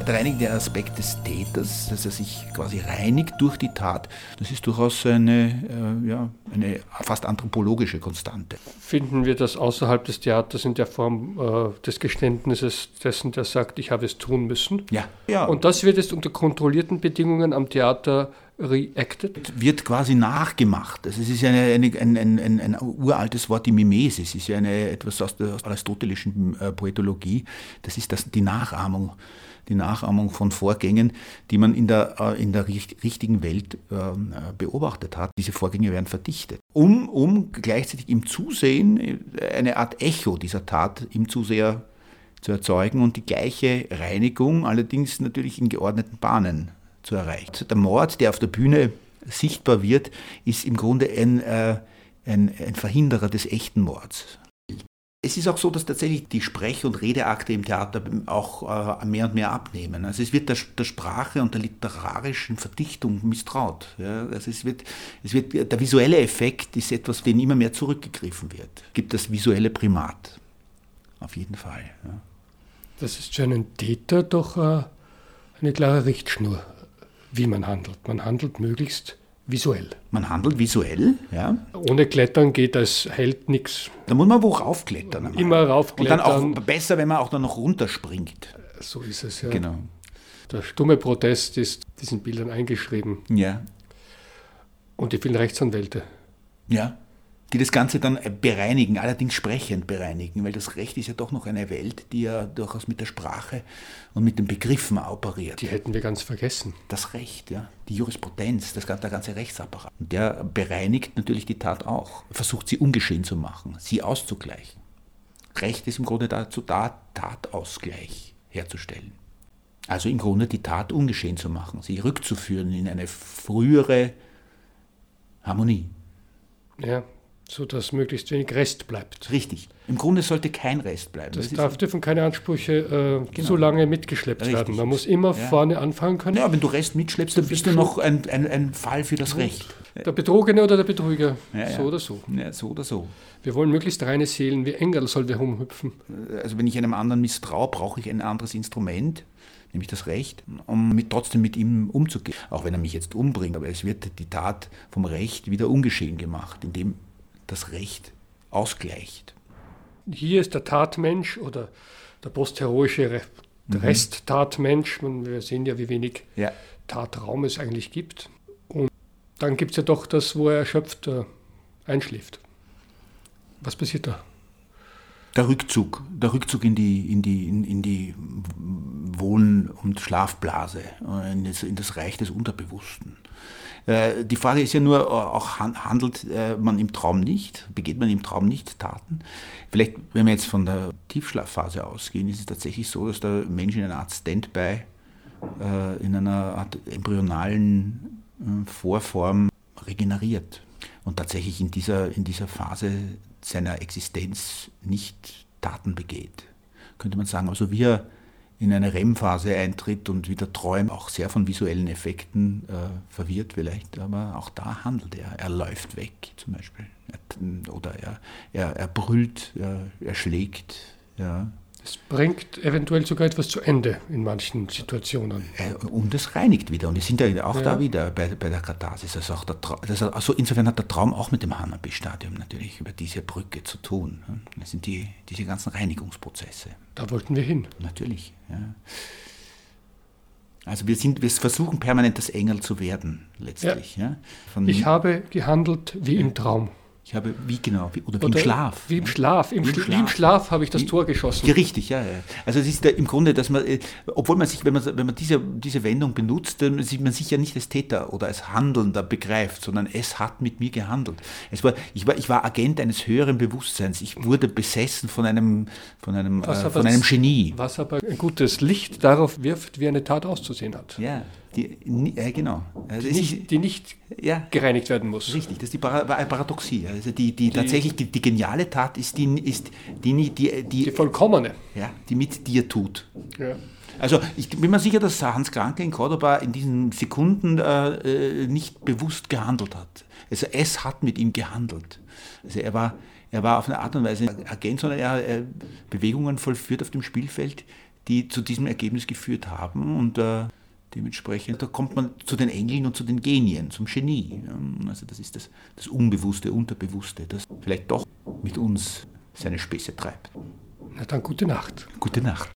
Der reinigende Aspekt des Täters, dass er sich quasi reinigt durch die Tat, das ist durchaus eine fast anthropologische Konstante. Finden wir das außerhalb des Theaters in der Form des Geständnisses dessen, der sagt, ich habe es tun müssen? Ja. Und das wird jetzt unter kontrollierten Bedingungen am Theater reacted? Wird quasi nachgemacht. Also es ist ein uraltes Wort, die Mimesis, ist ja etwas aus der aristotelischen Poetologie. Das ist die Nachahmung von Vorgängen, die man in der richtigen Welt beobachtet hat. Diese Vorgänge werden verdichtet, um gleichzeitig im Zusehen eine Art Echo dieser Tat im Zuseher zu erzeugen und die gleiche Reinigung, allerdings natürlich in geordneten Bahnen zu erreichen. Der Mord, der auf der Bühne sichtbar wird, ist im Grunde ein Verhinderer des echten Mords. Es ist auch so, dass tatsächlich die Sprech- und Redeakte im Theater auch mehr und mehr abnehmen. Also es wird der Sprache und der literarischen Verdichtung misstraut. Ja? Also der visuelle Effekt ist etwas, den immer mehr zurückgegriffen wird. Es gibt das visuelle Primat. Auf jeden Fall. Ja. Das ist für einen Täter doch eine klare Richtschnur, wie man handelt. Man handelt möglichst visuell. Man handelt visuell, ja. Ohne Klettern geht als Held nichts. Da muss man wohl raufklettern. Einmal. Immer raufklettern. Und dann auch besser, wenn man auch dann noch runterspringt. So ist es, ja. Genau. Der stumme Protest ist diesen Bildern eingeschrieben. Ja. Und die vielen Rechtsanwälte. Ja. Die das Ganze dann bereinigen, allerdings sprechend bereinigen, weil das Recht ist ja doch noch eine Welt, die ja durchaus mit der Sprache und mit den Begriffen operiert. Die hätten wir ganz vergessen. Das Recht, ja, die Jurisprudenz, der ganze Rechtsapparat. Und der bereinigt natürlich die Tat auch, versucht sie ungeschehen zu machen, sie auszugleichen. Recht ist im Grunde dazu da, Tatausgleich herzustellen. Also im Grunde die Tat ungeschehen zu machen, sie rückzuführen in eine frühere Harmonie. Ja, so dass möglichst wenig Rest bleibt. Richtig. Im Grunde sollte kein Rest bleiben. Dürfen keine Ansprüche so lange mitgeschleppt werden. Man muss immer vorne anfangen können. Ja, wenn du Rest mitschleppst, dann bist du noch ein Fall für das Recht. Der Betrogene oder der Betrüger, so oder so. Ja, so oder so. Wir wollen möglichst reine Seelen, wie Engel soll wir rumhüpfen. Also wenn ich einem anderen misstraue, brauche ich ein anderes Instrument, nämlich das Recht, um trotzdem mit ihm umzugehen. Auch wenn er mich jetzt umbringt, aber es wird die Tat vom Recht wieder ungeschehen gemacht, indem das Recht ausgleicht. Hier ist der Tatmensch oder der postheroische Resttatmensch. Wir sehen ja, wie wenig Tatraum es eigentlich gibt. Und dann gibt es ja doch das, wo er erschöpft einschläft. Was passiert da? Der Rückzug in die Wohn- und Schlafblase, in das Reich des Unterbewussten. Die Frage ist ja nur, auch handelt man im Traum nicht, begeht man im Traum nicht Taten? Vielleicht, wenn wir jetzt von der Tiefschlafphase ausgehen, ist es tatsächlich so, dass der Mensch in einer Art Standby, in einer Art embryonalen Vorform regeneriert und tatsächlich in dieser Phase seiner Existenz nicht Taten begeht. Könnte man sagen, also wie er in eine REM-Phase eintritt und wieder träumt, auch sehr von visuellen Effekten verwirrt vielleicht, aber auch da handelt er. Er läuft weg zum Beispiel. Oder er brüllt, er schlägt. Ja. Es bringt eventuell sogar etwas zu Ende in manchen Situationen. Und es reinigt wieder. Und wir sind ja auch da wieder bei der Katharsis. Also insofern hat der Traum auch mit dem Hanabi-Stadium natürlich über diese Brücke zu tun. Das sind diese ganzen Reinigungsprozesse. Da wollten wir hin. Natürlich, ja. Also wir versuchen permanent das Engel zu werden, letztlich. Ja. Ich habe gehandelt wie im Traum. Ich habe, wie im Schlaf. Wie im Schlaf. Wie im Schlaf habe ich das Tor geschossen. Ja, richtig, ja. Also es ist im Grunde, dass man, obwohl man sich, wenn man diese Wendung benutzt, dann sieht man sich ja nicht als Täter oder als Handelnder begreift, sondern es hat mit mir gehandelt. Ich war Agent eines höheren Bewusstseins. Ich wurde besessen von einem Genie. Was aber ein gutes Licht darauf wirft, wie eine Tat auszusehen hat. Ja. Genau. Also die nicht gereinigt werden muss. Richtig, das ist die Paradoxie. Also tatsächlich die geniale Tat ist die vollkommene. Ja, die mit dir tut. Ja. Also ich bin mir sicher, dass Hans Kranke in Cordoba in diesen Sekunden nicht bewusst gehandelt hat. Also es hat mit ihm gehandelt. Also er war auf eine Art und Weise Agent, sondern er Bewegungen vollführt auf dem Spielfeld, die zu diesem Ergebnis geführt haben. Und dementsprechend, da kommt man zu den Engeln und zu den Genien, zum Genie. Also das ist das Unbewusste, Unterbewusste, das vielleicht doch mit uns seine Späße treibt. Na dann gute Nacht. Gute Nacht.